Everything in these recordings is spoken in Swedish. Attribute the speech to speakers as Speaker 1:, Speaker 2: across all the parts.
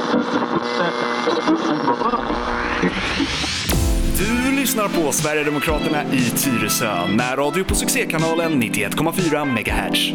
Speaker 1: Du lyssnar på Sverigedemokraterna i Tyresö, närradio på succékanalen 91,4 MHz.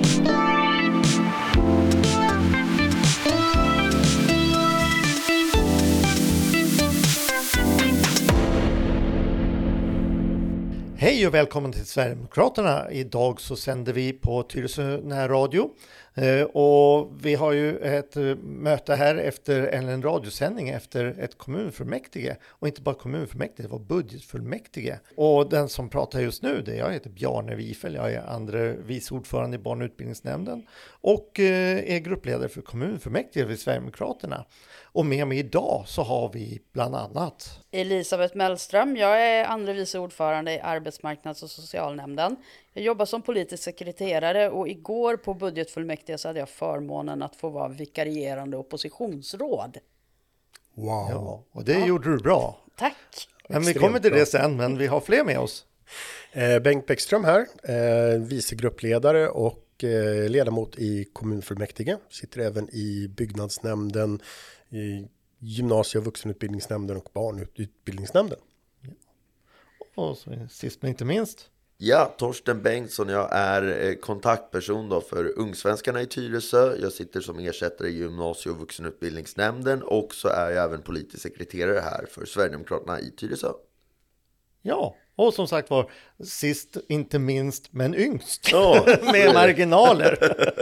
Speaker 2: Hej och välkommen till Sverigedemokraterna. Idag så sänder vi på Tyresö närradio. Och vi har ju ett möte här efter en radiosändning efter ett kommunfullmäktige. Och inte bara kommunfullmäktige, det var budgetfullmäktige. Och den som pratar just nu, jag heter Bjarne Wifel. Jag är andra vice ordförande i barn- och utbildningsnämnden. Och är gruppledare för kommunfullmäktige vid Sverigedemokraterna. Och med mig idag så har vi bland annat
Speaker 3: Elisabeth Mellström. Jag är andra vice ordförande i arbetsmarknads- och socialnämnden. Jag jobbar som politisk sekreterare och igår på budgetfullmäktige så hade jag förmånen att få vara vikarierande oppositionsråd.
Speaker 2: Wow. Ja, och det gjorde du bra.
Speaker 3: Tack.
Speaker 2: Men vi kommer till det sen, men vi har fler med oss.
Speaker 4: Bengt Bäckström här, vicegruppledare och ledamot i kommunfullmäktige. Sitter även i byggnadsnämnden, i gymnasie- och vuxenutbildningsnämnden och barnutbildningsnämnden.
Speaker 2: Och så sist men inte minst.
Speaker 5: Ja, Torsten Bengtsson, jag är kontaktperson då för Ungsvenskarna i Tyresö. Jag sitter som ersättare i gymnasie- och vuxenutbildningsnämnden och så är jag även politisk sekreterare här för Sverigedemokraterna i Tyresö.
Speaker 2: Ja, och som sagt var sist inte minst men yngst med marginaler.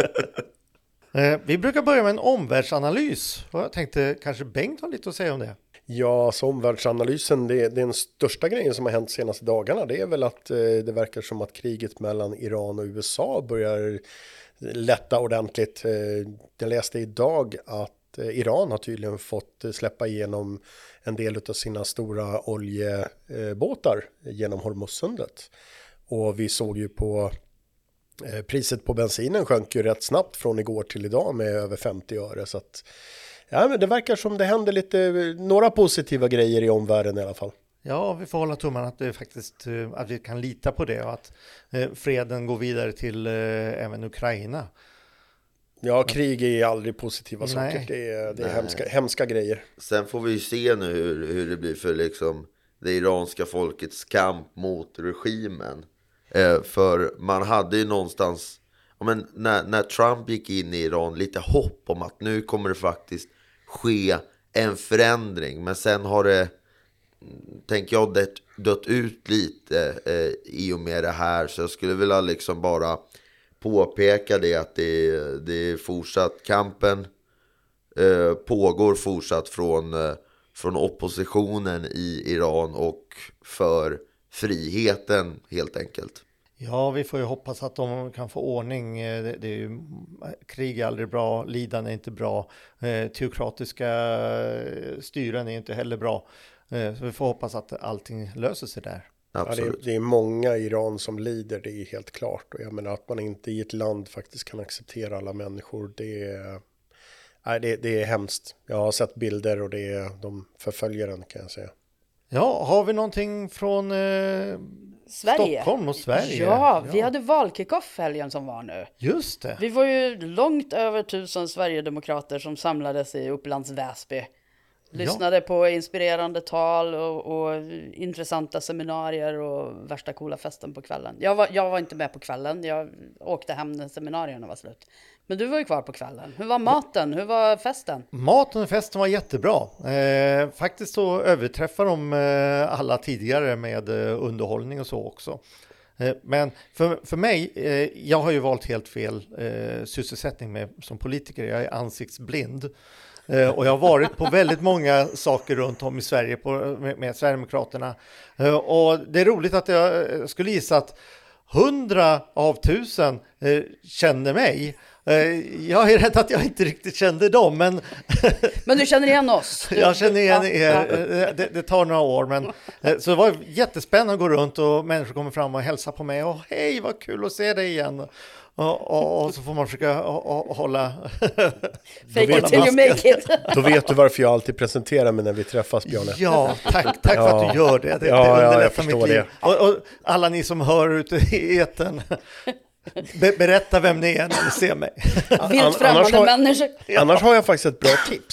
Speaker 2: Vi brukar börja med en omvärldsanalys och jag tänkte kanske Bengt har lite att säga om det.
Speaker 4: Ja, så omvärldsanalysen, det är den största grejen som har hänt senaste dagarna. Det är väl att det verkar som att kriget mellan Iran och USA börjar lätta ordentligt. Jag läste idag att Iran har tydligen fått släppa igenom en del av sina stora oljebåtar genom Hormuzsundet. Och vi såg ju på priset på bensinen sjönk ju rätt snabbt från igår till idag med över 50 öre. Så att, ja, men det verkar som det händer några positiva grejer i omvärlden i alla fall.
Speaker 2: Ja, vi får hålla tummarna att det faktiskt att vi kan lita på det och att freden går vidare till även Ukraina.
Speaker 4: Ja, krig är aldrig positiva saker. Det är hemska grejer.
Speaker 5: Sen får vi ju se nu hur det blir för liksom det iranska folkets kamp mot regimen. För man hade ju någonstans, men när Trump gick in i Iran, lite hopp om att nu kommer det faktiskt ske en förändring. Men sen har det, tänker jag, dött ut lite i och med det här. Så jag skulle vilja liksom bara påpeka det att det är fortsatt, kampen pågår fortsatt från oppositionen i Iran och för friheten helt enkelt.
Speaker 2: Ja, vi får ju hoppas att de kan få ordning. Det är ju, krig är aldrig bra, lidande är inte bra, teokratiska styren är inte heller bra. Så vi får hoppas att allting löser sig där.
Speaker 5: Absolut.
Speaker 4: Ja, det är många i Iran som lider, det är helt klart. Och jag menar att man inte i ett land faktiskt kan acceptera alla människor, det är hemskt. Jag har sett bilder och de förföljer den, kan jag säga.
Speaker 2: Ja, har vi någonting från
Speaker 3: Sverige.
Speaker 2: Stockholm och Sverige?
Speaker 3: Ja, vi hade valkick-off helgen som var nu.
Speaker 2: Just det.
Speaker 3: Vi var ju långt över 1000 Sverigedemokrater som samlades i Upplands Väsby. Lyssnade på inspirerande tal och intressanta seminarier och värsta coola festen på kvällen. Jag var inte med på kvällen, jag åkte hem när seminarierna var slut. Men du var ju kvar på kvällen. Hur var maten? Hur var festen?
Speaker 2: Maten och festen var jättebra. Faktiskt så överträffar de alla tidigare med underhållning och så också. Men för mig, jag har ju valt helt fel sysselsättning som politiker. Jag är ansiktsblind. Och jag har varit på väldigt många saker runt om i Sverige med Sverigedemokraterna. Och det är roligt att jag skulle gissa att 100 av 1000 känner mig. Jag är rädd att jag inte riktigt kände dem, men
Speaker 3: du känner igen oss.
Speaker 2: Jag känner igen er. Det tar några år, men så det var jättespännande att gå runt och människor kommer fram och hälsar på mig och hej, vad kul att se dig igen. Och så får man försöka hålla
Speaker 3: fake it till you make it.
Speaker 4: Då vet du varför jag alltid presenterar mig när vi träffas, Bjarne.
Speaker 2: Ja, tack för att du gör det. Det underlättar mitt liv. Och alla ni som hör ute i etern, berätta vem ni är när ni ser mig.
Speaker 3: Vilt främmande människor.
Speaker 4: Annars har jag faktiskt ett bra tips.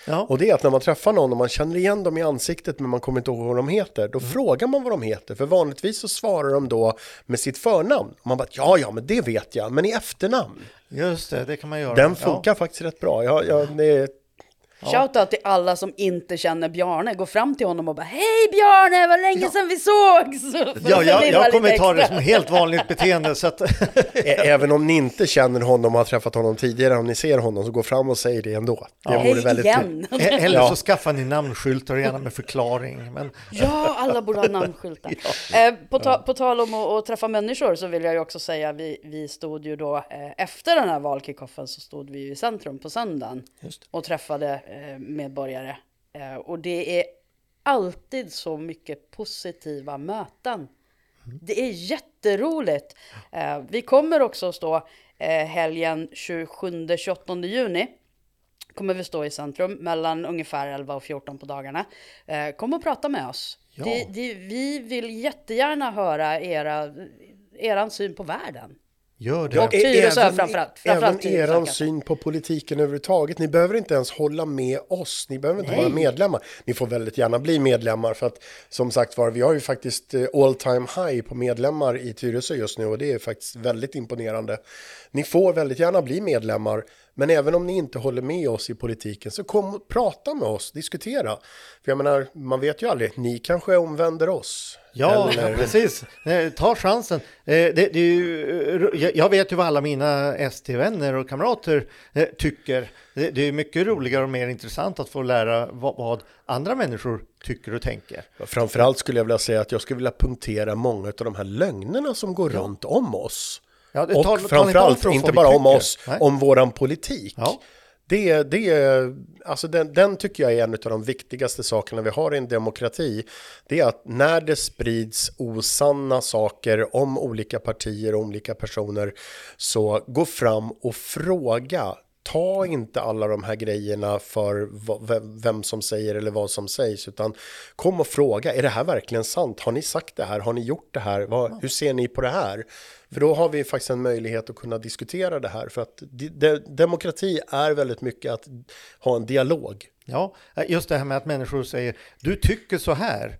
Speaker 2: Ja.
Speaker 4: Och det är att när man träffar någon och man känner igen dem i ansiktet men man kommer inte ihåg vad de heter, då frågar man vad de heter. För vanligtvis så svarar de då med sitt förnamn. Och man bara, ja, men det vet jag. Men i efternamn.
Speaker 2: Just det kan man göra.
Speaker 4: Den funkar faktiskt rätt bra.
Speaker 3: Shoutout till alla som inte känner Bjarne. Gå fram till honom och bara, hej Bjarne, vad länge sedan vi sågs.
Speaker 2: Jag kommer ta det som helt vanligt beteende. Så att
Speaker 4: Även om ni inte känner honom och har träffat honom tidigare, om ni ser honom så gå fram och säg det ändå. Det vore väldigt
Speaker 3: igen.
Speaker 2: Eller så skaffar ni namnskyltar gärna med förklaring. Men...
Speaker 3: Ja, alla borde ha namnskyltar. På tal om att träffa människor så vill jag ju också säga, vi stod ju då efter den här valkickoffen så stod vi ju i centrum på söndagen och träffade medborgare. Och det är alltid så mycket positiva möten. Det är jätteroligt. Vi kommer också stå helgen 27-28 juni. Kommer vi stå i centrum mellan ungefär 11 och 14 på dagarna. Kom och prata med oss.
Speaker 2: Ja.
Speaker 3: Vi vill jättegärna höra eran syn på världen.
Speaker 2: Gör det.
Speaker 3: Och Tyresö framförallt.
Speaker 4: Även eran syn på politiken överhuvudtaget. Ni behöver inte ens hålla med oss. Ni behöver inte vara medlemmar. Ni får väldigt gärna bli medlemmar. För att som sagt var, vi har ju faktiskt all time high på medlemmar i Tyresö just nu. Och det är faktiskt väldigt imponerande. Ni får väldigt gärna bli medlemmar. Men även om ni inte håller med oss i politiken så kom och prata med oss, diskutera. För jag menar, man vet ju aldrig, ni kanske omvänder oss.
Speaker 2: Ja, precis. Ta chansen. Det är ju, jag vet ju vad alla mina ST-vänner och kamrater tycker. Det är mycket roligare och mer intressant att få lära vad andra människor tycker och tänker.
Speaker 4: Framförallt skulle jag vilja säga att jag skulle vilja punktera många av de här lögnerna som går runt om oss.
Speaker 2: Ja,
Speaker 4: och framförallt inte bara om oss, om våran politik. Ja. Alltså den tycker jag är en av de viktigaste sakerna vi har i en demokrati. Det är att när det sprids osanna saker om olika partier och olika personer, så gå fram och fråga. Ta inte alla de här grejerna för vem som säger eller vad som sägs, utan kom och fråga, är det här verkligen sant? Har ni sagt det här? Har ni gjort det här? Hur ser ni på det här? För då har vi faktiskt en möjlighet att kunna diskutera det här, för att demokrati är väldigt mycket att ha en dialog.
Speaker 2: Ja, just det här med att människor säger, du tycker så här.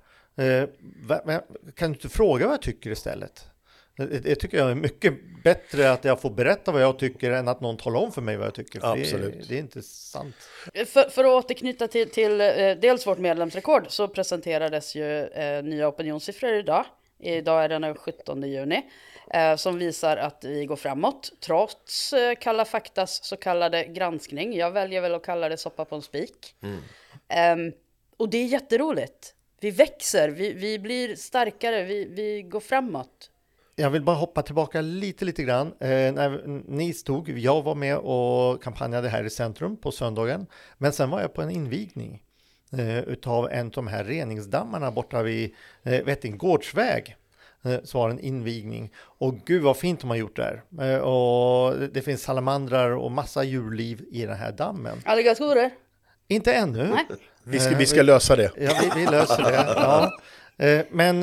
Speaker 2: Kan du inte fråga vad jag tycker istället? Det tycker jag är mycket bättre att jag får berätta vad jag tycker än att någon talar om för mig vad jag tycker.
Speaker 4: Absolut.
Speaker 2: Det är inte sant.
Speaker 3: För att återknyta till dels vårt medlemsrekord, så presenterades ju nya opinionssiffror idag. Idag är den 17 juni. Som visar att vi går framåt trots Kalla faktas så kallade granskning. Jag väljer väl att kalla det soppa på en spik. Och det är jätteroligt. Vi växer, vi blir starkare, vi går framåt.
Speaker 2: Jag vill bara hoppa tillbaka lite grann. När ni stod, jag var med och kampanjade här i centrum på söndagen. Men sen var jag på en invigning utav en av de här reningsdammarna borta vid Vättinggårdsväg. Så var det en invigning. Och gud vad fint de har gjort där. Och det finns salamandrar och massa djurliv i den här dammen.
Speaker 3: Alligatorer?
Speaker 2: Inte ännu.
Speaker 3: Nej.
Speaker 4: Vi ska lösa det.
Speaker 2: Ja, vi löser det. Ja. Men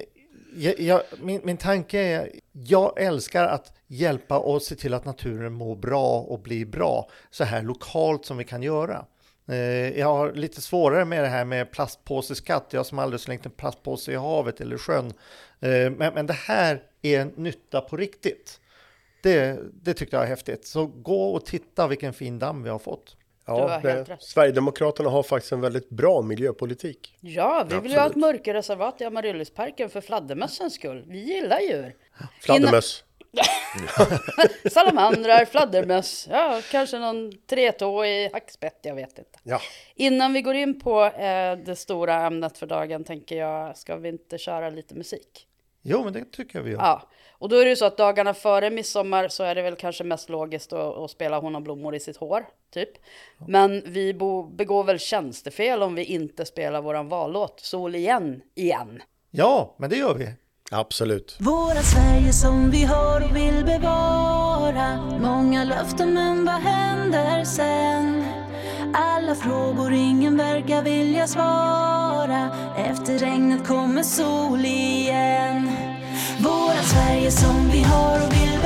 Speaker 2: min tanke är, jag älskar att hjälpa och se till att naturen mår bra och blir bra. Så här lokalt som vi kan göra. Jag har lite svårare med det här med plastpåseskatt. Jag som aldrig slängt en plastpåse i havet eller sjön. Men det här är en nytta på riktigt. Det tyckte jag är häftigt. Så gå och titta vilken fin damm vi har fått.
Speaker 4: Ja, Sverigedemokraterna har faktiskt en väldigt bra miljöpolitik.
Speaker 3: Ja, vi vill ju ha ett mörkerreservat i Amaryllisparken för fladdermössens skull. Vi gillar djur.
Speaker 4: Fladdermöss.
Speaker 3: Salamandrar, fladdermöss, ja, kanske någon tretåig hackspett, jag vet inte.
Speaker 4: Ja.
Speaker 3: Innan vi går in på det stora ämnet för dagen tänker jag, ska vi inte köra lite musik?
Speaker 2: Jo, men det tycker jag vi gör.
Speaker 3: Ja, och då är det ju så att dagarna före midsommar så är det väl kanske mest logiskt att spela Hon har blommor i sitt hår, typ. Men vi begår väl tjänstefel om vi inte spelar våran vallåt Sol igen.
Speaker 2: Ja, men det gör vi.
Speaker 4: Absolut.
Speaker 6: Våra Sverige som vi har och vill bevara. Många löften, men vad händer sen? Alla frågor, ingen verkar vilja svara. Efter regnet kommer sol igen. Våra Sverige som vi har och vill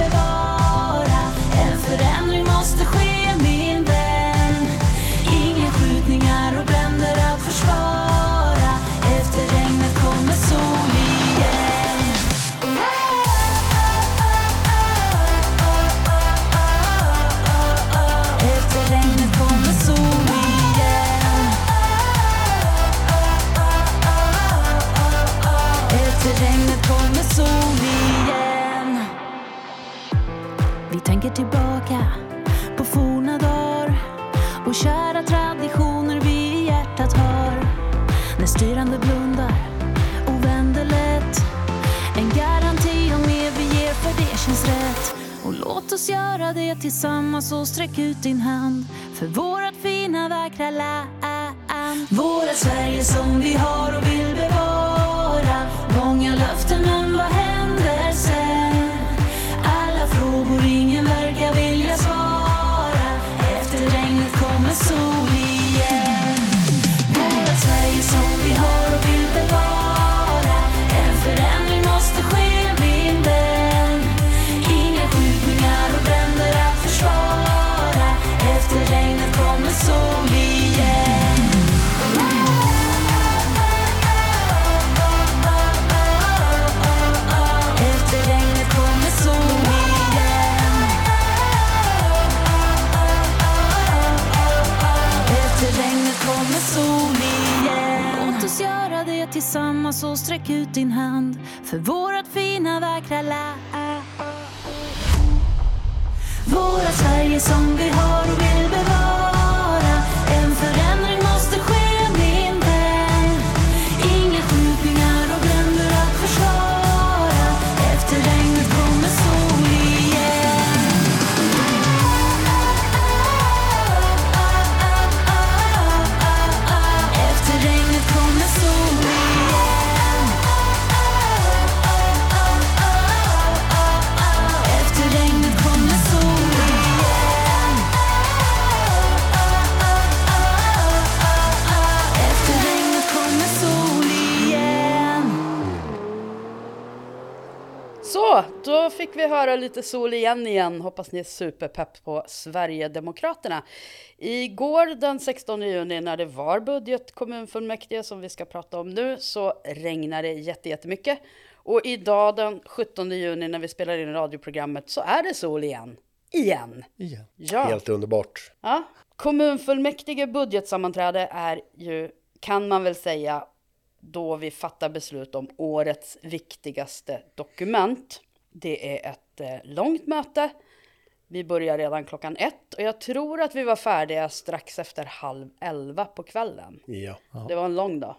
Speaker 6: bevara. En förändring måste ske, min vän. Inga skjutningar göra det tillsammans och sträck ut din hand för vårat fina vackra land. Våra Sverige som vi har och vill bevara. Många löften, men vad händer sen? Alla frågor ingen verkar vilja svara. Efter regnet kommer sol igen. Våra Sverige som vi har och vill bevara. En förändring måste ske, min vän. Inga skjutningar och bränder att försvara. Efter regnet kommer sol igen. Efter regnet kommer sol igen. Efter regnet kommer sol igen. Låt oss göra det tillsammans och sträck ut din hand för vårat fina vackra land. Våra Sverige som vi har och vill bevara. En förändring måste ske, min vän. Inga skjutningar och bränder att försvara. Efter regnet kommer sol igen. Efter regnet kommer sol igen. Efter regnet kommer sol igen. Efter regnet kommer sol igen.
Speaker 3: Så, då fick vi höra lite sol igen. Hoppas ni är superpepp på Sverigedemokraterna. Igår den 16 juni när det var budgetkommunfullmäktige som vi ska prata om nu så regnade det jättemycket. Och idag den 17 juni när vi spelar in radioprogrammet så är det sol igen. Igen. Ja.
Speaker 4: Helt underbart.
Speaker 3: Ja. Kommunfullmäktige budgetsammanträde är ju, kan man väl säga, då vi fattar beslut om årets viktigaste dokument. Det är ett långt möte. Vi börjar redan 1:00 och jag tror att vi var färdiga strax efter 10:30 på kvällen.
Speaker 4: Ja.
Speaker 3: Det var en lång dag.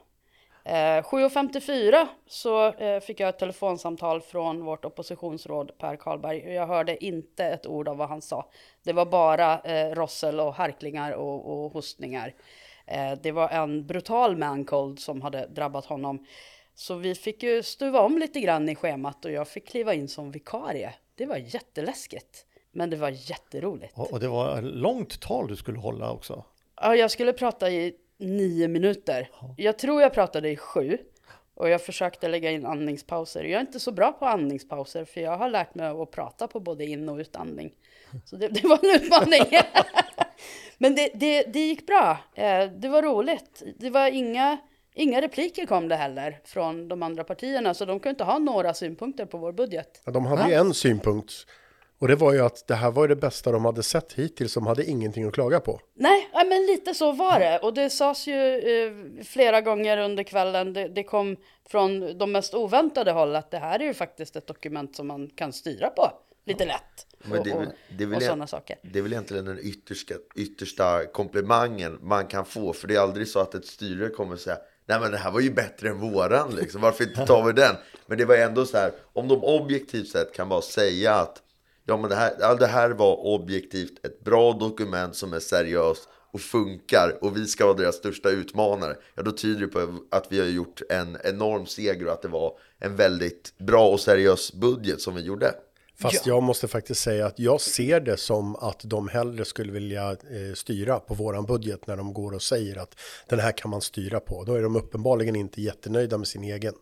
Speaker 3: 7:54 så fick jag ett telefonsamtal från vårt oppositionsråd Per Karlberg. Jag hörde inte ett ord av vad han sa. Det var bara rossel och harklingar och hostningar. Det var en brutal mancold som hade drabbat honom. Så vi fick ju stuva om lite grann i schemat och jag fick kliva in som vikarie. Det var jätteläskigt, men det var jätteroligt.
Speaker 2: Och det var ett långt tal du skulle hålla också.
Speaker 3: Ja, jag skulle prata i 9 minuter. Jag tror jag pratade i 7. Och jag försökte lägga in andningspauser. Jag är inte så bra på andningspauser för jag har lärt mig att prata på både in- och utandning. Så det var en utmaning. Men det gick bra. Det var roligt. Det var inga repliker kom det heller från de andra partierna. Så de kunde inte ha några synpunkter på vår budget.
Speaker 4: Ja, de hade ju en synpunkt. Och det var ju att det här var det bästa de hade sett hittills, som hade ingenting att klaga på.
Speaker 3: Nej, men lite så var det. Och det sades ju flera gånger under kvällen. Det kom från de mest oväntade håll att det här är ju faktiskt ett dokument som man kan styra på lite lätt. Och sådana saker.
Speaker 5: Det är väl egentligen den yttersta komplimangen man kan få. För det är aldrig så att ett styre kommer säga: nej men det här var ju bättre än våran liksom. Varför inte tar vi den? Men det var ändå så här, om de objektivt sett kan bara säga att ja, men det här var objektivt ett bra dokument som är seriöst och funkar och vi ska vara deras största utmanare. Ja, då tyder det på att vi har gjort en enorm seger och att det var en väldigt bra och seriös budget som vi gjorde.
Speaker 4: Fast jag måste faktiskt säga att jag ser det som att de hellre skulle vilja styra på våran budget när de går och säger att den här kan man styra på. Då är de uppenbarligen inte jättenöjda med sin egen.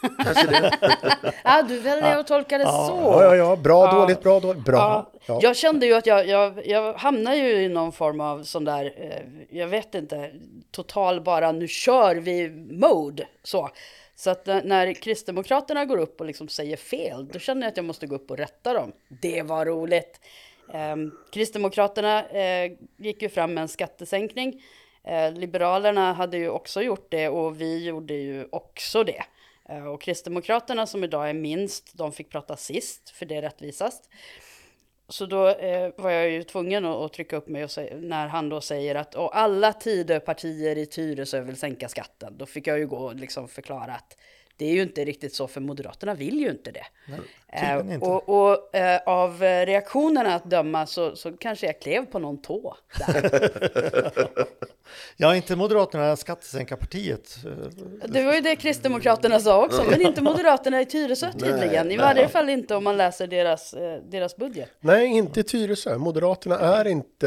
Speaker 3: Ja, du väljer att tolka det så.
Speaker 4: Ja. Bra, dåligt, bra, dåligt, bra. Ja.
Speaker 3: Jag kände ju att jag hamnar ju i någon form av sån där, jag vet inte, total bara nu kör vi mode så. Så att när Kristdemokraterna går upp och liksom säger fel, då känner jag att jag måste gå upp och rätta dem. Det var roligt. Kristdemokraterna gick ju fram med en skattesänkning. Liberalerna hade ju också gjort det och vi gjorde ju också det. Och Kristdemokraterna som idag är minst, de fick prata sist för det är rättvisast. Så då var jag ju tvungen att trycka upp mig och när han då säger att alla Tidöpartier i Tyresö vill sänka skatten. Då fick jag ju gå och liksom förklara att Det är ju inte riktigt så, för Moderaterna vill ju inte det.
Speaker 2: tydligen inte.
Speaker 3: Och av reaktionerna att döma så kanske jag klev på någon tå där.
Speaker 2: Ja, inte Moderaterna skattesänkarpartiet.
Speaker 3: Det var ju det Kristdemokraterna sa också, men inte Moderaterna i Tyresö tydligen. I varje fall inte om man läser deras budget.
Speaker 4: Nej, inte i Tyresö. Moderaterna är inte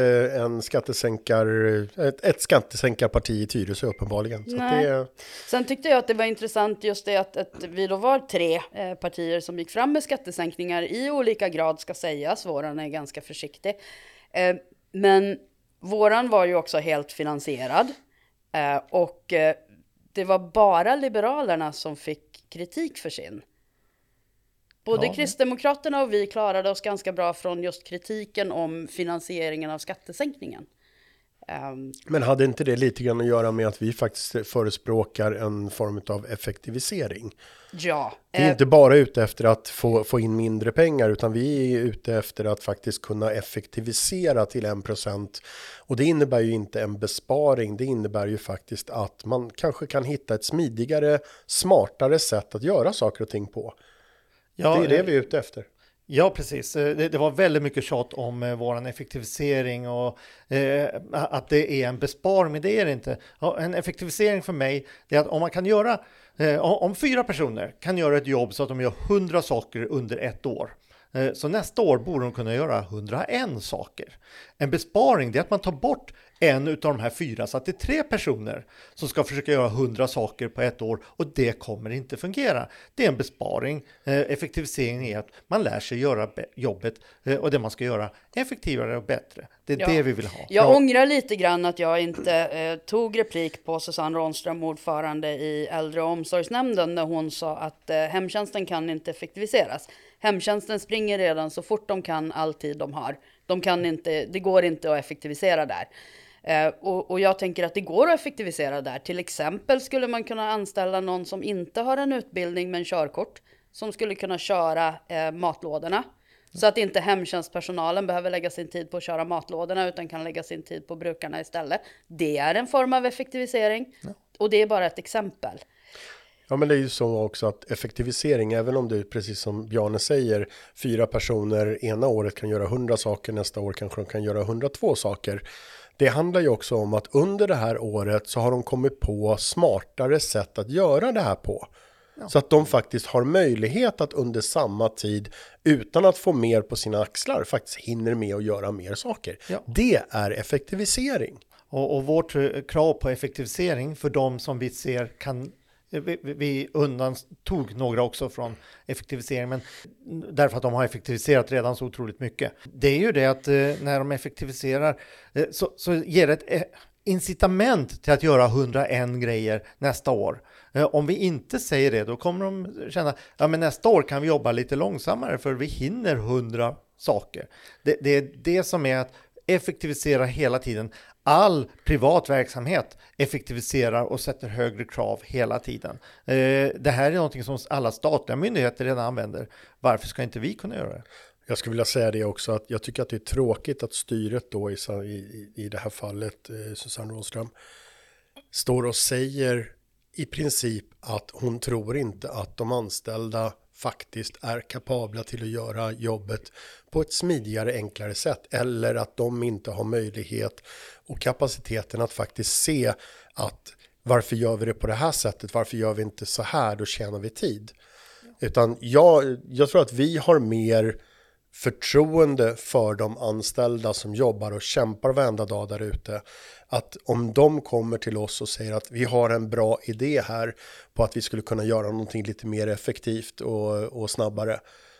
Speaker 4: ett skattesänkarparti i Tyresö uppenbarligen. Så att
Speaker 3: Sen tyckte jag att det var intressant just det att vi då var 3 partier som gick fram med skattesänkningar i olika grad, ska sägas. Våran är ganska försiktig. Men våran var ju också helt finansierad. Och det var bara Liberalerna som fick kritik för sin. Både Kristdemokraterna och vi klarade oss ganska bra från just kritiken om finansieringen av skattesänkningen.
Speaker 4: Men hade inte det lite grann att göra med att vi faktiskt förespråkar en form av effektivisering?
Speaker 3: Ja.
Speaker 4: Vi är inte bara ute efter att få in mindre pengar, utan vi är ute efter att faktiskt kunna effektivisera till 1%. Och det innebär ju inte en besparing, det innebär ju faktiskt att man kanske kan hitta ett smidigare, smartare sätt att göra saker och ting på.
Speaker 2: Ja,
Speaker 4: det är det vi är ute efter.
Speaker 2: Ja, precis. Det var väldigt mycket tjat om våran effektivisering och att det är en besparing, men det är det inte. Ja, en effektivisering för mig är att om man kan göra, om 4 personer kan göra ett jobb så att de gör 100 saker under 1 år. Så nästa år borde de kunna göra 101 saker. En besparing är att man tar bort en av de här 4 så att det är 3 personer som ska försöka göra 100 saker på 1 år, och det kommer inte fungera. Det är en besparing. Effektivisering är att man lär sig göra jobbet och det man ska göra effektivare och bättre. Det är det vi vill ha.
Speaker 3: Jag ångrar lite grann att jag inte tog replik på Susanne Rånström, ordförande i äldre- och omsorgsnämnden, när hon sa att hemtjänsten kan inte effektiviseras. Hemtjänsten springer redan så fort de kan all tid de har. Det går inte att effektivisera där. Och jag tänker att det går att effektivisera där. Till exempel skulle man kunna anställa någon som inte har en utbildning men körkort, som skulle kunna köra matlådorna. Så att inte hemtjänstpersonalen behöver lägga sin tid på att köra matlådorna, utan kan lägga sin tid på brukarna istället. Det är en form av effektivisering. Ja. Och det är bara ett exempel.
Speaker 4: Ja, men det är ju så också att effektivisering, även om det är precis som Bjarne säger, 4 personer ena året kan göra 100 saker, nästa år kanske de kan göra 102 saker. Det handlar ju också om att under det här året så har de kommit på smartare sätt att göra det här på. Ja. Så att de faktiskt har möjlighet att under samma tid, utan att få mer på sina axlar, faktiskt hinner med att göra mer saker. Ja. Det är effektivisering.
Speaker 2: Och vårt krav på effektivisering för de som vi ser kan... Vi undantog några också från effektivisering, men därför att de har effektiviserat redan så otroligt mycket. Det är ju det att när de effektiviserar så ger det ett incitament till att göra 101 grejer nästa år. Om vi inte säger det, då kommer de känna men nästa år kan vi jobba lite långsammare för vi hinner 100 saker. Det är det som är att effektivisera hela tiden. All privat verksamhet effektiviserar och sätter högre krav hela tiden. Det här är någonting som alla statliga myndigheter redan använder. Varför ska inte vi kunna göra det?
Speaker 4: Jag skulle vilja säga det också, att jag tycker att det är tråkigt att styret då i det här fallet, Susanne Rånström, står och säger i princip att hon tror inte att de anställda faktiskt är kapabla till att göra jobbet på ett smidigare, enklare sätt, eller att de inte har möjlighet och kapaciteten att faktiskt se att varför gör vi det på det här sättet, varför gör vi inte så här, då tjänar vi tid. Utan jag tror att vi har mer förtroende för de anställda som jobbar och kämpar varenda dag där ute. Att om de kommer till oss och säger att vi har en bra idé här på att vi skulle kunna göra någonting lite mer effektivt och snabbare,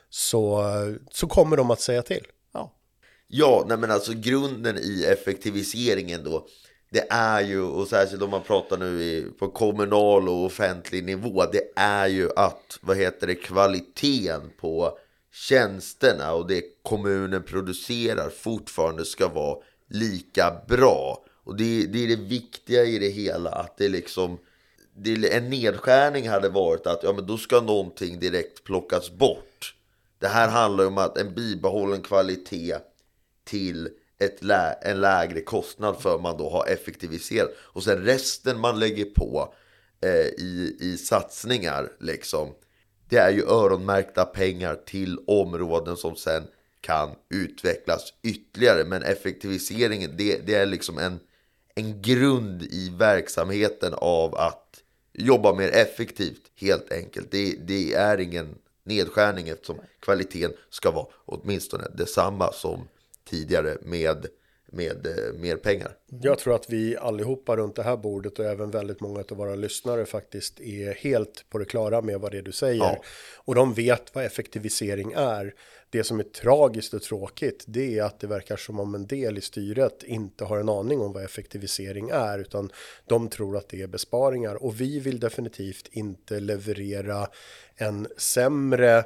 Speaker 4: så kommer de att säga till.
Speaker 5: Ja, nej men alltså grunden i effektiviseringen då, det är ju, och särskilt om man pratar nu på kommunal och offentlig nivå, det är ju att, kvaliteten på tjänsterna och det kommunen producerar fortfarande ska vara lika bra. Och det är det viktiga i det hela, att det liksom, en nedskärning hade varit att men då ska någonting direkt plockas bort. Det här handlar om att en bibehållen kvalitet till en lägre kostnad för man då har effektiviserat. Och sen resten man lägger på i satsningar liksom. Det är ju öronmärkta pengar till områden som sen kan utvecklas ytterligare. Men effektiviseringen, det är liksom en grund i verksamheten av att jobba mer effektivt, helt enkelt. Det är ingen nedskärning, eftersom kvaliteten ska vara åtminstone detsamma som tidigare med mer pengar.
Speaker 4: Jag tror att vi allihopa runt det här bordet och även väldigt många av våra lyssnare faktiskt är helt på det klara med vad det är du säger. Ja. Och de vet vad effektivisering är. Det som är tragiskt och tråkigt, det är att det verkar som om en del i styret inte har en aning om vad effektivisering är, utan de tror att det är besparingar. Och vi vill definitivt inte leverera en sämre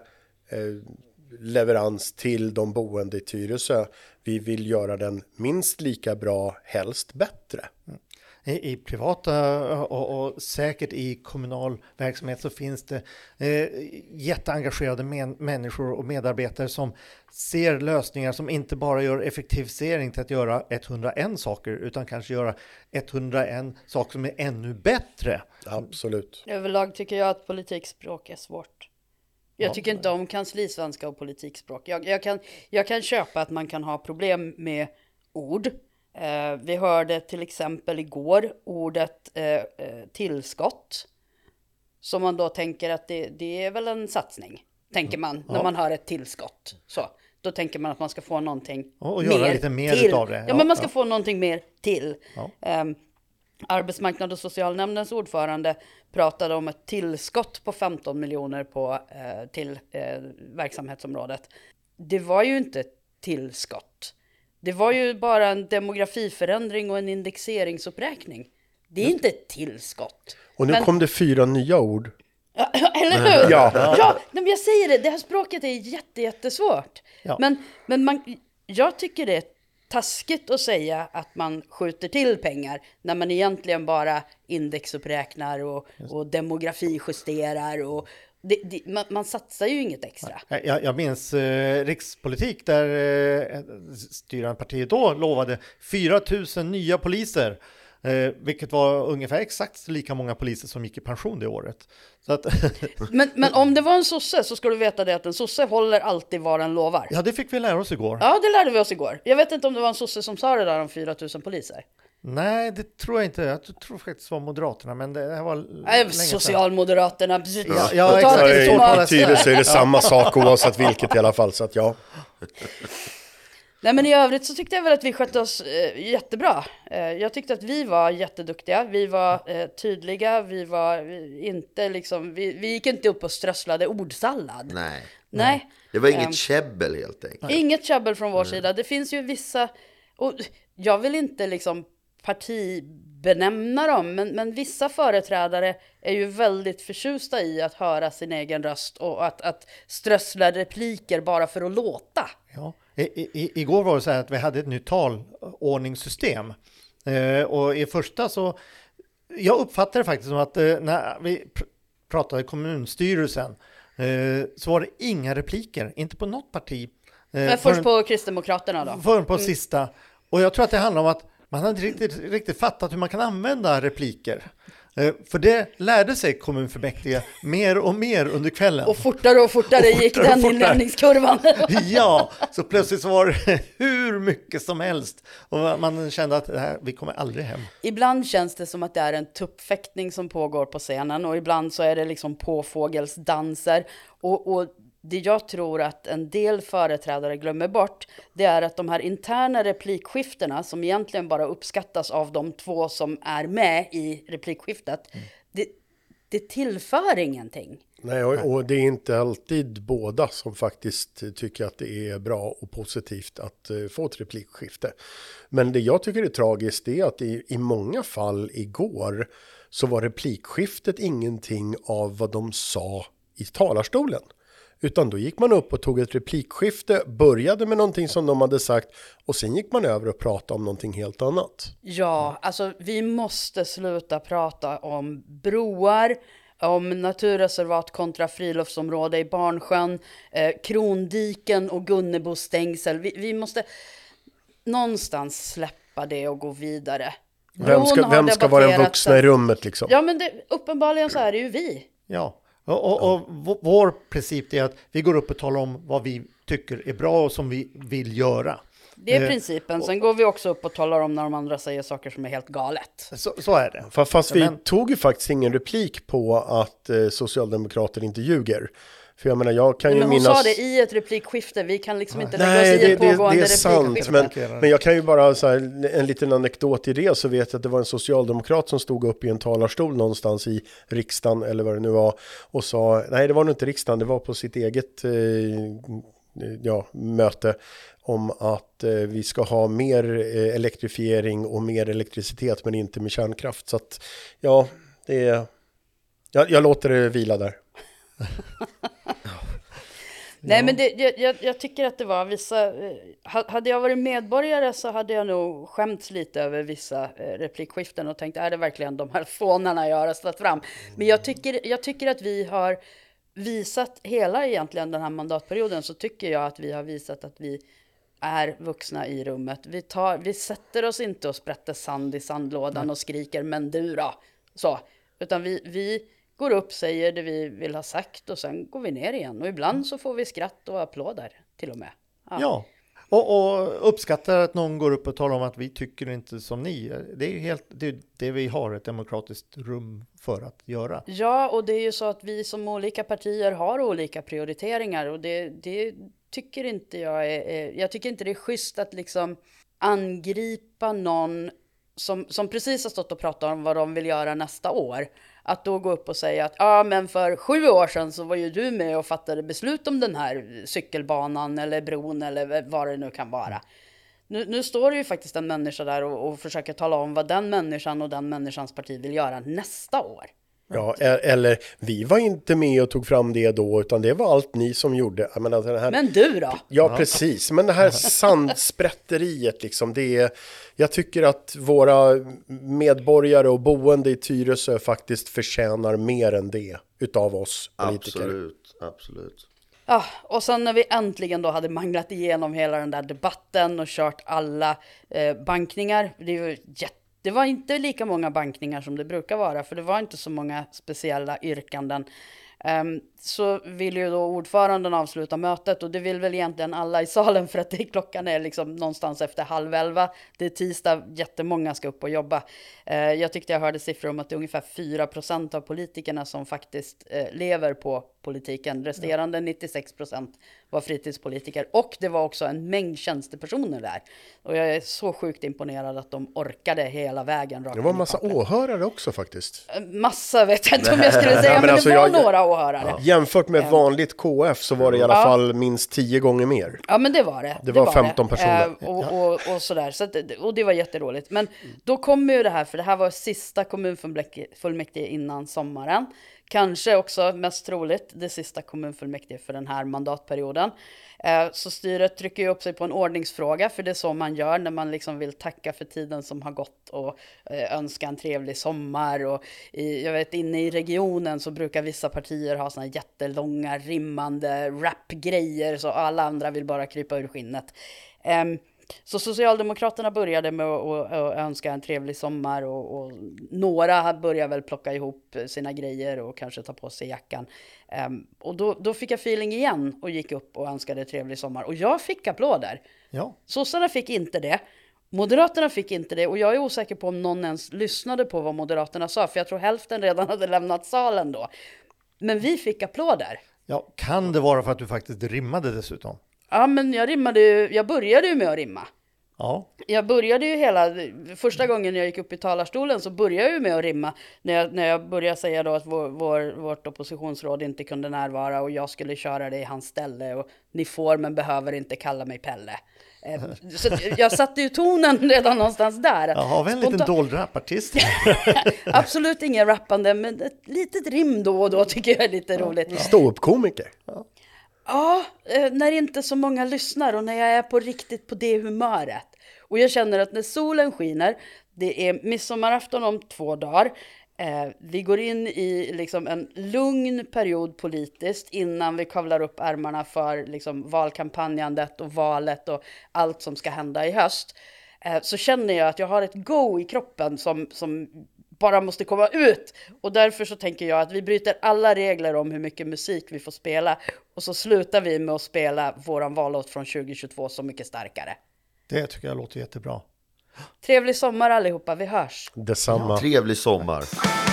Speaker 4: leverans till de boende i Tyresö. Vi vill göra den minst lika bra, helst bättre.
Speaker 2: I privata och säkert i kommunal verksamhet så finns det jätteengagerade människor och medarbetare som ser lösningar som inte bara gör effektivisering till att göra 101 saker, utan kanske göra 101 saker som är ännu bättre.
Speaker 4: Absolut.
Speaker 3: Överlag tycker jag att politikspråk är svårt. Jag tycker inte om kanslisvenska och politikspråk. Jag kan köpa att man kan ha problem med ord. Vi hörde till exempel igår ordet tillskott. Som man då tänker att det är väl en satsning. Tänker man när man hör ett tillskott. Så, då tänker man att man ska få någonting
Speaker 2: och göra lite mer
Speaker 3: till.
Speaker 2: Av det.
Speaker 3: Ja, men man ska få någonting mer till. Ja. Arbetsmarknad- och socialnämndens ordförande pratade om ett tillskott på 15 miljoner till verksamhetsområdet. Det var ju inte ett tillskott. Det var ju bara en demografiförändring och en indexeringsuppräkning. Det är inte ett tillskott.
Speaker 4: Och nu kom det 4 nya ord.
Speaker 3: Ja, eller hur?
Speaker 4: Ja.
Speaker 3: Men jag säger det här språket är jättesvårt. Ja. Men jag tycker det är taskigt att säga att man skjuter till pengar när man egentligen bara indexuppräknar och demografijusterar och man satsar ju inget extra.
Speaker 2: Jag minns rikspolitik där styrande partiet då lovade 4 000 nya poliser. Vilket var ungefär exakt lika många poliser som gick i pension det året. Så att
Speaker 3: men om det var en sosse så ska du veta det att en sosse håller alltid vad den lovar.
Speaker 2: Ja, det fick vi lära oss igår.
Speaker 3: Ja, det lärde vi oss igår. Jag vet inte om det var en sosse som sa det där om 4 000 poliser.
Speaker 2: Nej, det tror jag inte. Jag tror faktiskt det var Moderaterna, men det här var
Speaker 3: Socialmoderaterna.
Speaker 2: Ja, exakt.
Speaker 4: I Tyresö är det samma sak oavsett vilket i alla fall, så att ja.
Speaker 3: Nej, men i övrigt så tyckte jag väl att vi skötte oss jättebra. Jag tyckte att vi var jätteduktiga. Vi var tydliga. Vi var inte liksom... Vi gick inte upp och strösslade ordsallad. Nej.
Speaker 5: Det var inget käbbel helt enkelt.
Speaker 3: Inget käbbel från vår sida. Det finns ju vissa... Och jag vill inte liksom partibenämna dem. Men vissa företrädare är ju väldigt förtjusta i att höra sin egen röst. Och att strössla repliker bara för att låta.
Speaker 2: Ja. Igår var det så här att vi hade ett nytt talordningssystem. Och i första så... Jag uppfattade det faktiskt som att när vi pratade i kommunstyrelsen så var det inga repliker. Inte på något parti.
Speaker 3: Först på Kristdemokraterna då?
Speaker 2: Förrän på sista. Och jag tror att det handlar om att man hade inte riktigt fattat hur man kan använda repliker. För det lärde sig kommunfullmäktige mer och mer under kvällen.
Speaker 3: Och fortare gick den inlärningskurvan.
Speaker 2: Ja, så plötsligt så var det hur mycket som helst. Och man kände att vi kommer aldrig hem.
Speaker 3: Ibland känns det som att det är en tuppfäktning som pågår på scenen. Och ibland så är det liksom påfågelsdanser. Och det jag tror att en del företrädare glömmer bort, det är att de här interna replikskiftena som egentligen bara uppskattas av de 2 som är med i replikskiftet, det tillför ingenting.
Speaker 4: Nej, och det är inte alltid båda som faktiskt tycker att det är bra och positivt att få ett replikskifte. Men det jag tycker är tragiskt är att i många fall igår så var replikskiftet ingenting av vad de sa i talarstolen. Utan då gick man upp och tog ett replikskifte, började med någonting som de hade sagt och sen gick man över och pratade om någonting helt annat.
Speaker 3: Ja, alltså vi måste sluta prata om broar, om naturreservat kontra friluftsområde i Barnsjön, Krondiken och Gunnebostängsel. Vi måste någonstans släppa det och gå vidare.
Speaker 4: Vem ska vara den vuxna i rummet liksom?
Speaker 3: Ja, men uppenbarligen så är det ju vi.
Speaker 2: Ja, och vår princip är att vi går upp och talar om vad vi tycker är bra och som vi vill göra.
Speaker 3: Det är principen. Sen går vi också upp och talar om när de andra säger saker som är helt galet.
Speaker 2: Så är det.
Speaker 4: Fast vi tog ju faktiskt ingen replik på att socialdemokrater inte ljuger. För jag menar, jag kan ju
Speaker 3: hon sa det i ett replikskifte. Vi kan liksom inte lägga oss i ett pågående replikskifte.
Speaker 4: Det är sant, men jag kan ju bara så här, en liten anekdot i det, så vet jag att det var en socialdemokrat som stod upp i en talarstol någonstans i riksdagen eller vad det nu var och sa, nej det var nog inte riksdagen, det var på sitt eget möte om att vi ska ha mer elektrifiering och mer elektricitet men inte med kärnkraft. Så att ja, det är, jag låter det vila där.
Speaker 3: Nej, men jag tycker att det var vissa... Hade jag varit medborgare så hade jag nog skämts lite över vissa replikskiften och tänkt, är det verkligen de här fånarna jag har röstat fram? Men jag tycker att vi har visat hela egentligen den här mandatperioden, så tycker jag att vi har visat att vi är vuxna i rummet. Vi sätter oss inte och sprätter sand i sandlådan och skriker, men du då? Så. Utan vi går upp, säger det vi vill ha sagt och sen går vi ner igen. Och ibland så får vi skratt och applåder till och med.
Speaker 2: Ja. Och uppskattar att någon går upp och talar om att vi tycker inte som ni. Det är det vi har ett demokratiskt rum för att göra.
Speaker 3: Ja, och det är ju så att vi som olika partier har olika prioriteringar. Och det tycker inte jag tycker inte det är schysst att liksom angripa någon som precis har stått och pratat om vad de vill göra nästa år. Att då gå upp och säga att men för 7 år sedan så var ju du med och fattade beslut om den här cykelbanan eller bron eller vad det nu kan vara. Nu står det ju faktiskt en människa där och försöker tala om vad den människan och den människans parti vill göra nästa år.
Speaker 4: Ja, eller vi var inte med och tog fram det då, utan det var allt ni som gjorde. Jag menar, det här,
Speaker 3: men du då?
Speaker 4: Ja, precis. Men det här sandsprätteriet liksom, jag tycker att våra medborgare och boende i Tyresö faktiskt förtjänar mer än det utav oss politiker.
Speaker 5: Absolut.
Speaker 3: Ja, och sen när vi äntligen då hade manglat igenom hela den där debatten och kört alla bankningar, det var inte lika många bankningar som det brukar vara, för det var inte så många speciella yrkanden. Så vill ju då ordföranden avsluta mötet, och det vill väl egentligen alla i salen, för att klockan är liksom någonstans efter 10:30. Det är tisdag, jättemånga ska upp och jobba. Jag tyckte jag hörde siffror om att det är ungefär 4% av politikerna som faktiskt lever på politiken. Resterande 96% var fritidspolitiker, och det var också en mängd tjänstepersoner där. Och jag är så sjukt imponerad att de orkade hela vägen.
Speaker 4: Det var en massa åhörare också faktiskt.
Speaker 3: Massa vet jag inte om jag skulle säga, men alltså, det var några åhörare.
Speaker 4: Ja. Jämfört med ett vanligt KF så var det i alla fall minst 10 gånger mer.
Speaker 3: Ja, men det var det.
Speaker 4: Det var 15 personer.
Speaker 3: Och sådär. Och det var jätteroligt. Men då kommer ju det här, för det här var sista kommunfullmäktige innan sommaren. Kanske också mest troligt det sista kommunfullmäktige för den här mandatperioden. Så styret trycker ju upp sig på en ordningsfråga, för det är så man gör när man liksom vill tacka för tiden som har gått och önska en trevlig sommar. Och jag vet, inne i regionen så brukar vissa partier ha såna jättelånga rimmande rapgrejer, så alla andra vill bara krypa ur skinnet. Så Socialdemokraterna började med att önska en trevlig sommar, och några började väl plocka ihop sina grejer och kanske ta på sig jackan. Och då fick jag feeling igen och gick upp och önskade trevlig sommar. Och jag fick applåder.
Speaker 2: Ja.
Speaker 3: Sossarna fick inte det. Moderaterna fick inte det, och jag är osäker på om någon ens lyssnade på vad Moderaterna sa, för jag tror hälften redan hade lämnat salen då. Men vi fick applåder.
Speaker 2: Ja, kan det vara för att du faktiskt rimmade dessutom?
Speaker 3: Ja, men jag började ju med att rimma.
Speaker 2: Ja.
Speaker 3: Jag började ju första gången jag gick upp i talarstolen så började jag ju med att rimma. När jag började säga då att vårt oppositionsråd inte kunde närvara och jag skulle köra det i hans ställe, och ni får men behöver inte kalla mig Pelle. Så jag satte ju tonen redan någonstans där.
Speaker 2: Ja, har vi en liten dold rapartist?
Speaker 3: Absolut ingen rappande, men ett litet rim då och då tycker jag är lite roligt.
Speaker 4: Ståuppkomiker.
Speaker 3: Ja, när inte så många lyssnar och när jag är på riktigt på det humöret. Och jag känner att när solen skiner, det är midsommarafton om 2 dagar. Vi går in i liksom en lugn period politiskt innan vi kavlar upp ärmarna för liksom valkampanjandet och valet och allt som ska hända i höst. så känner jag att jag har ett go i kroppen som bara måste komma ut. Och därför så tänker jag att vi bryter alla regler om hur mycket musik vi får spela. Och så slutar vi med att spela våran vallåt från 2022 Så mycket starkare.
Speaker 2: Det tycker jag låter jättebra.
Speaker 3: Trevlig sommar allihopa, vi hörs.
Speaker 4: Detsamma.
Speaker 5: Trevlig sommar.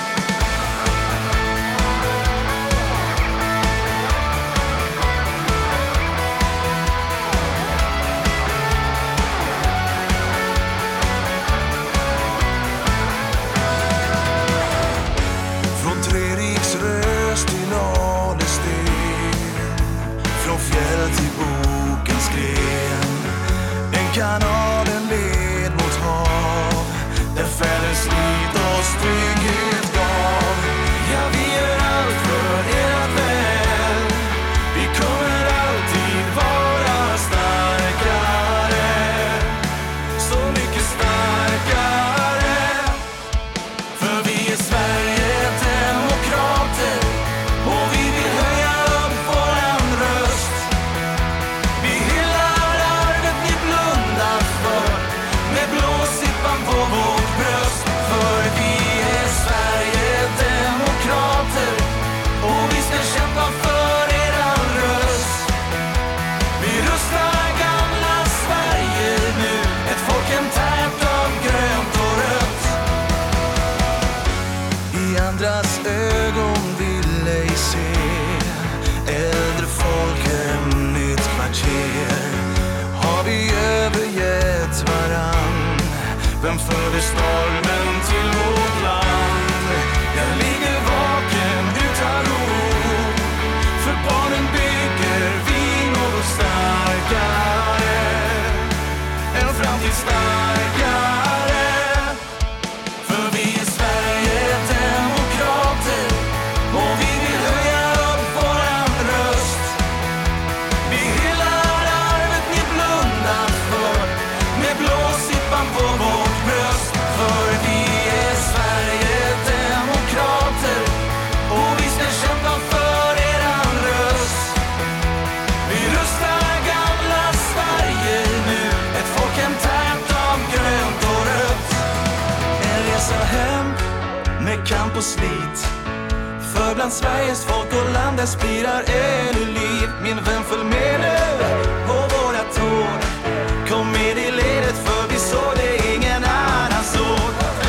Speaker 7: Från Treriks röst till Alestein, från fjäll till bokens gren. En kanalen led mot hav, där färdens slit oss trygghet gav. Ja, vi gör allt för ert väl, vi kommer alltid vara starkare, så mycket starkare. För vi är Sverigedemokrater och vi vill höja upp våran röst. Vi hyllar arvet ni blundar för, med blåsippan på vårt bröst. För vi är Sverigedemokrater och vi ska kämpa för eran röst. Vi rustar gamla Sverige nu, ett folkhem tärt av grönt och rött. I andras ögon vill ej se äldre folkhem, nytt kvarter. Har vi övergett varann? Vem förde stormen till vårt land? Jag ligger vaken utan ro, för barnen bygger vi något starkare, en framtid starkare. För vi är Sverigedemokrater och vi vill höja upp våran röst. Vi hyllar arvet ni blundar för, med blåsippan på vårt bröst. För vi är Sverigedemokrater och vi ska kämpa för eran röst. Vi rustar gamla Sverige nu, ett folkhem tärt av grönt och rött. En resa hem med kamp och slit, för bland Sveriges folk och land där spirar ännu liv. Min vän, följ med nu på våra tåg, kom med i ledet för vi såg det ingen annan såg.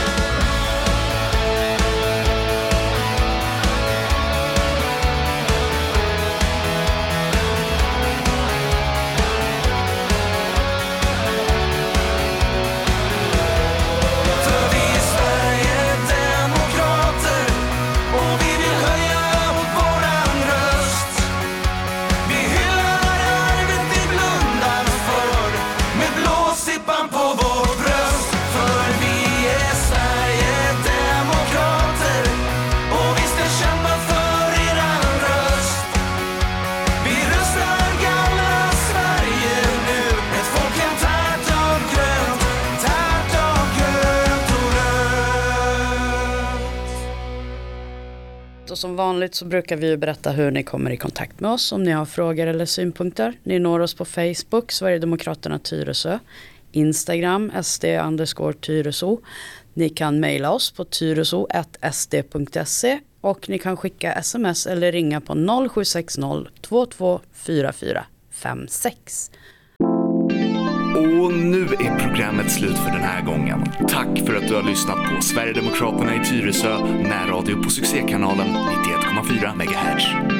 Speaker 7: För vi är Sverigedemokrater och vi vill höja upp våran röst. Vi hyllar arvet vi blundar för, med blåsippan på vårt bröst. För vi är Sverigedemokrater och vi ska kämpa för eran röst. Vi rustar gamla Sverige nu, ett folkhem tärt av grönt och rött.
Speaker 3: Och som vanligt så brukar vi ju berätta hur ni kommer i kontakt med oss om ni har frågor eller synpunkter. Ni når oss på Facebook, Sverigedemokraterna Tyresö, Instagram, SD_Tyresö. Ni kan mejla oss på tyresö@sd.se och ni kan skicka sms eller ringa på 0760 224456.
Speaker 1: Och nu är programmet slut för den här gången. Tack för att du har lyssnat på Sverigedemokraterna i Tyresö, närradio på succékanalen 91,4 MHz.